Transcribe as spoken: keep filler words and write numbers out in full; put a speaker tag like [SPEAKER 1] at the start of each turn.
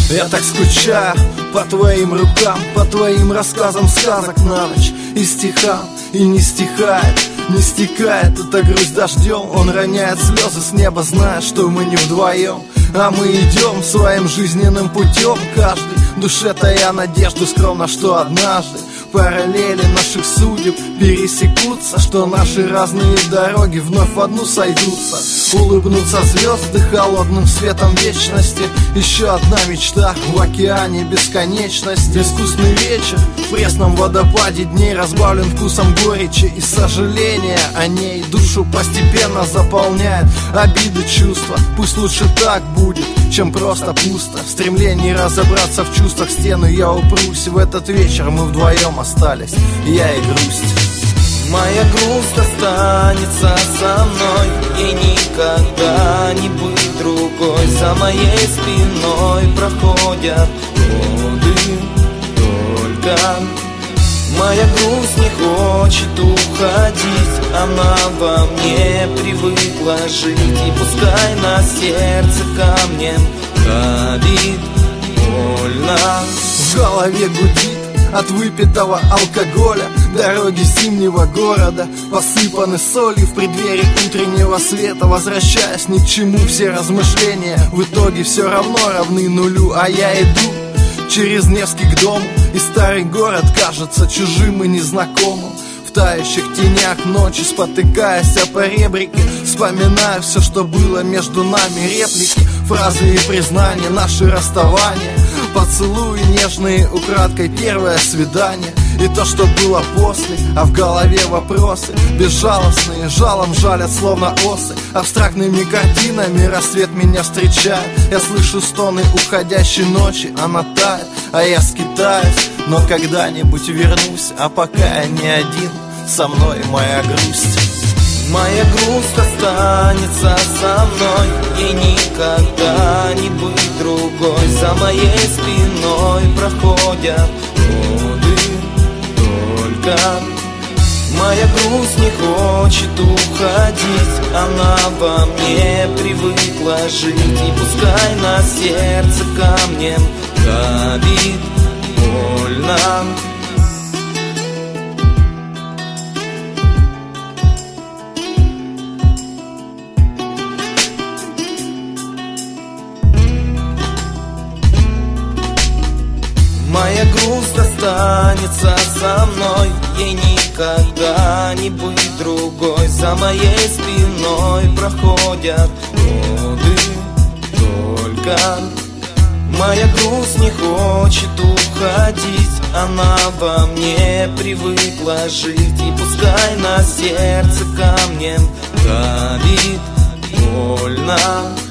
[SPEAKER 1] Я так скучаю по твоим рукам, по твоим рассказам сказок на ночь и стихам, и не стихает, не стекает эта грусть дождем. Он роняет слезы с неба, зная, что мы не вдвоем, а мы идем своим жизненным путем. Каждый душе тая надежду скромно, что однажды параллели наших судеб пересекутся, что наши разные дороги вновь в одну сойдутся. Улыбнутся звезды холодным светом вечности. Еще одна мечта в океане бесконечности. Безвкусный вечер в пресном водопаде дней разбавлен вкусом горечи и сожаления о ней. Душу постепенно заполняет обиды, чувства. Пусть лучше так будет, чем просто пусто. В стремлении разобраться в чувствах стены я упрусь. В этот вечер мы вдвоем остались, я и грусть.
[SPEAKER 2] Моя грусть останется со мной, ей никогда не быть другой. За моей спиной проходят годы только. Моя грусть не хочет уходить, она во мне привыкла жить. И пускай на сердце камнем давит больно.
[SPEAKER 1] В голове гудит от выпитого алкоголя. Дороги зимнего города посыпаны солью в преддверии утреннего света. Возвращаясь ни к чему, все размышления в итоге все равно равны нулю. А я иду через Невский к дому, и старый город кажется чужим и незнакомым. В тающих тенях ночи, спотыкаясь о поребрике, вспоминаю все, что было между нами. Реплики, фразы и признания, наши расставания, поцелуи нежные, украдкой первое свидание. И то, что было после, а в голове вопросы безжалостные, жалом жалят, словно осы. Абстрактными картинами рассвет меня встречает. Я слышу стоны уходящей ночи, она тает, а я скитаюсь. Но когда-нибудь вернусь, а пока я не один, со мной моя грусть.
[SPEAKER 2] Моя грусть останется со мной, ей никогда не быть другой. За моей спиной проходят годы только. Моя грусть не хочет уходить, она во мне привыкла жить. И пускай на сердце камнем давит больно. Моя грусть останется со мной, ей никогда не быть другой. За моей спиной проходят годы только. Моя грусть не хочет уходить, она во мне привыкла жить. И пускай на сердце камнем давит больно.